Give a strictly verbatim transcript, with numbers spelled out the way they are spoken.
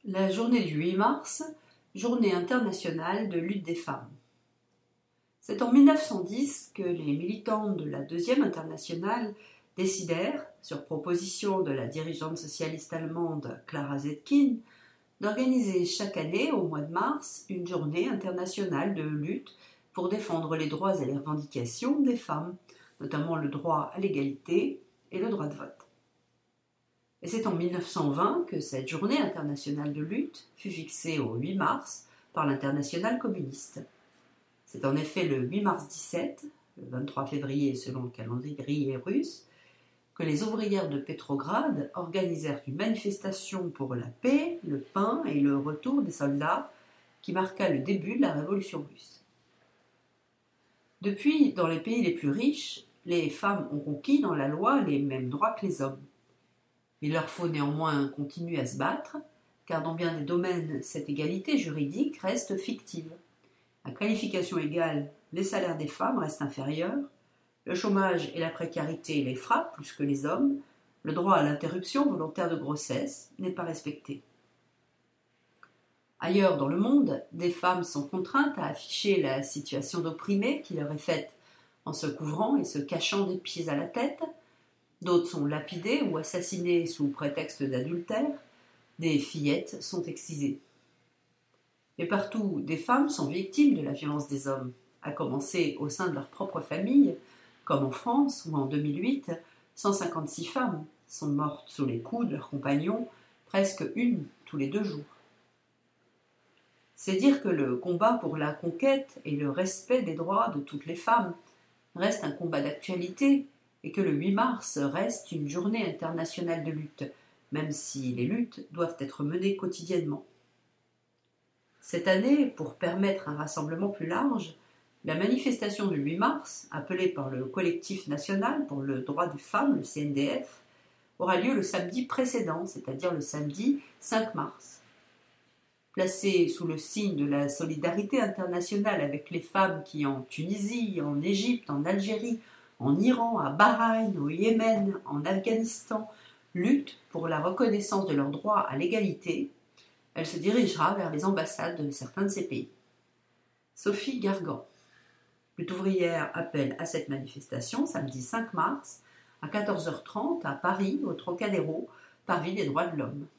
La journée du huit mars, journée internationale de lutte des femmes. C'est en mille neuf cent dix que les militantes de la Deuxième Internationale décidèrent, sur proposition de la dirigeante socialiste allemande Clara Zetkin, d'organiser chaque année, au mois de mars, une journée internationale de lutte pour défendre les droits et les revendications des femmes, notamment le droit à l'égalité et le droit de vote. Et c'est en mille neuf cent vingt que cette journée internationale de lutte fut fixée au huit mars par l'Internationale communiste. C'est en effet le huit mars dix-sept, le vingt-trois février selon le calendrier russe, que les ouvrières de Pétrograd organisèrent une manifestation pour la paix, le pain et le retour des soldats qui marqua le début de la révolution russe. Depuis, dans les pays les plus riches, les femmes ont conquis dans la loi les mêmes droits que les hommes. Il leur faut néanmoins continuer à se battre, car dans bien des domaines, cette égalité juridique reste fictive. À qualification égale, les salaires des femmes restent inférieurs, le chômage et la précarité les frappent plus que les hommes, le droit à l'interruption volontaire de grossesse n'est pas respecté. Ailleurs dans le monde, des femmes sont contraintes à afficher la situation d'opprimée qui leur est faite en se couvrant et se cachant des pieds à la tête. D'autres sont lapidées ou assassinées sous prétexte d'adultère, des fillettes sont excisées. Mais partout, des femmes sont victimes de la violence des hommes, à commencer au sein de leur propre famille, comme en France où en deux mille huit, cent cinquante-six femmes sont mortes sous les coups de leurs compagnons, presque une tous les deux jours. C'est dire que le combat pour la conquête et le respect des droits de toutes les femmes reste un combat d'actualité, et que le huit mars reste une journée internationale de lutte, même si les luttes doivent être menées quotidiennement. Cette année, pour permettre un rassemblement plus large, la manifestation du huit mars, appelée par le Collectif national pour le droit des femmes, le C N D F, aura lieu le samedi précédent, c'est-à-dire le samedi cinq mars. Placée sous le signe de la solidarité internationale avec les femmes qui, en Tunisie, en Égypte, en Algérie, en Iran, à Bahreïn, au Yémen, en Afghanistan, luttent pour la reconnaissance de leur droit à l'égalité, elle se dirigera vers les ambassades de certains de ces pays. Sophie Gargan, lutte ouvrière, appelle à cette manifestation samedi cinq mars à quatorze heures trente à Paris, au Trocadéro, parvis des droits de l'homme.